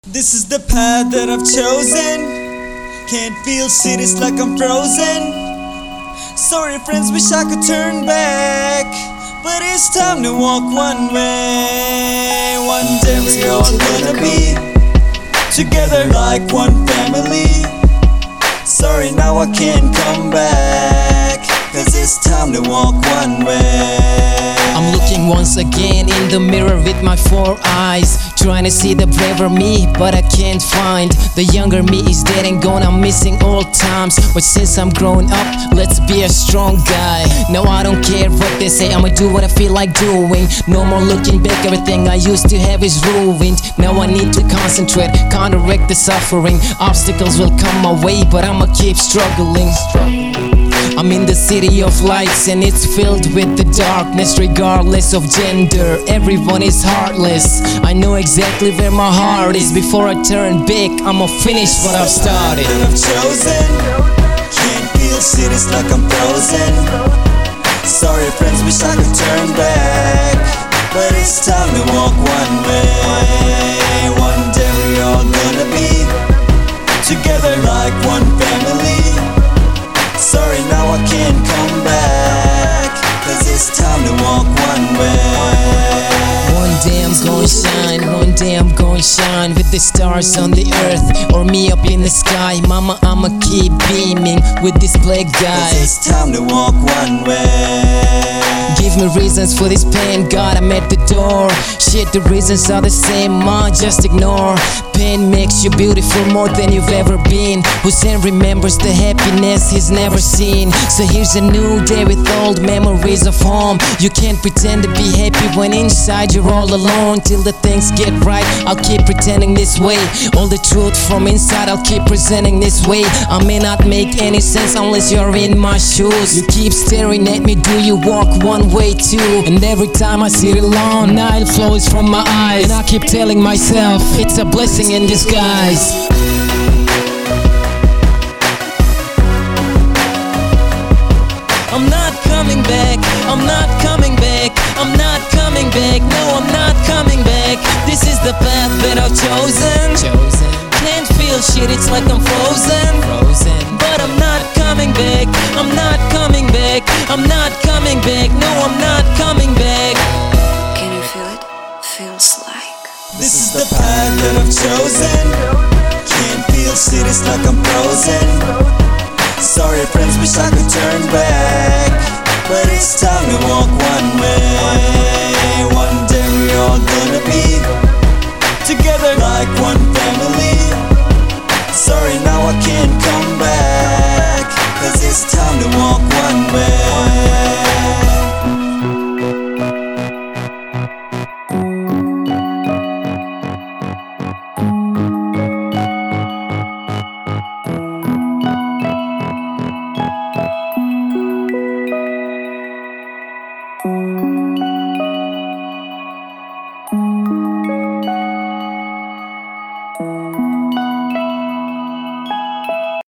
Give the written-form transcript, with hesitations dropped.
This is the path that I've chosen. Can't feel cities like I'm frozen. Sorry friends, wish I could turn back, but it's time to walk one way. One day we're all gonna be together like one family. Sorry now I can't come back, cause it's time to walk one way. I'm looking once again in the mirror with my 4 eyes, trying to see the braver me, but I can't find. The younger me is dead and gone, I'm missing old times. But since I'm grown up, let's be a strong guy. No, I don't care what they say, I'ma do what I feel like doing. No more looking back, everything I used to have is ruined. Now I need to concentrate, counteract the suffering. Obstacles will come my way, but I'ma keep struggling. I'm in the city of lights and it's filled with the darkness. Regardless of gender, everyone is heartless. I know exactly where my heart is. Before I turn back, I'ma finish what I've started. That I've chosen. Can't feel cities like I'm frozen. Sorry friends, wish I could turn back, but it's time to walk one way. One day we're all gonna be together like one family. Sorry now I can't come back, cause it's time to walk one way. One day I'm gonna shine, one day I'm gonna shine with the stars on the earth or me up in the sky. Mama, I'ma keep beaming with this black guy. Cause it's time to walk one way. Give me reasons for this pain, God, I'm at the door. Shit, the reasons are the same, ma, just ignore. Pain makes you beautiful more than you've ever been. Hussein remembers the happiness he's never seen. So here's a new day with old memories of home. You can't pretend to be happy when inside you're all alone. Till the things get right, I'll keep pretending this way. All the truth from inside, I'll keep presenting this way. I may not make any sense unless you're in my shoes. You keep staring at me, do you walk one way too? And every time I sit alone, Nile flows from my eyes, and I keep telling myself, it's a blessing in disguise. I'm not coming back, I'm not coming back, I'm not coming back, no I'm not coming back. This is the path that I've chosen. Can't feel shit, it's like I'm frozen. But I'm not coming back, I'm not coming back, I'm not coming back, no I'm not coming back. Can you feel it? Feels like This is the path that I've chosen. Can't feel cities like I'm frozen. Sorry friends, wish I could turn back, but it's time to walk one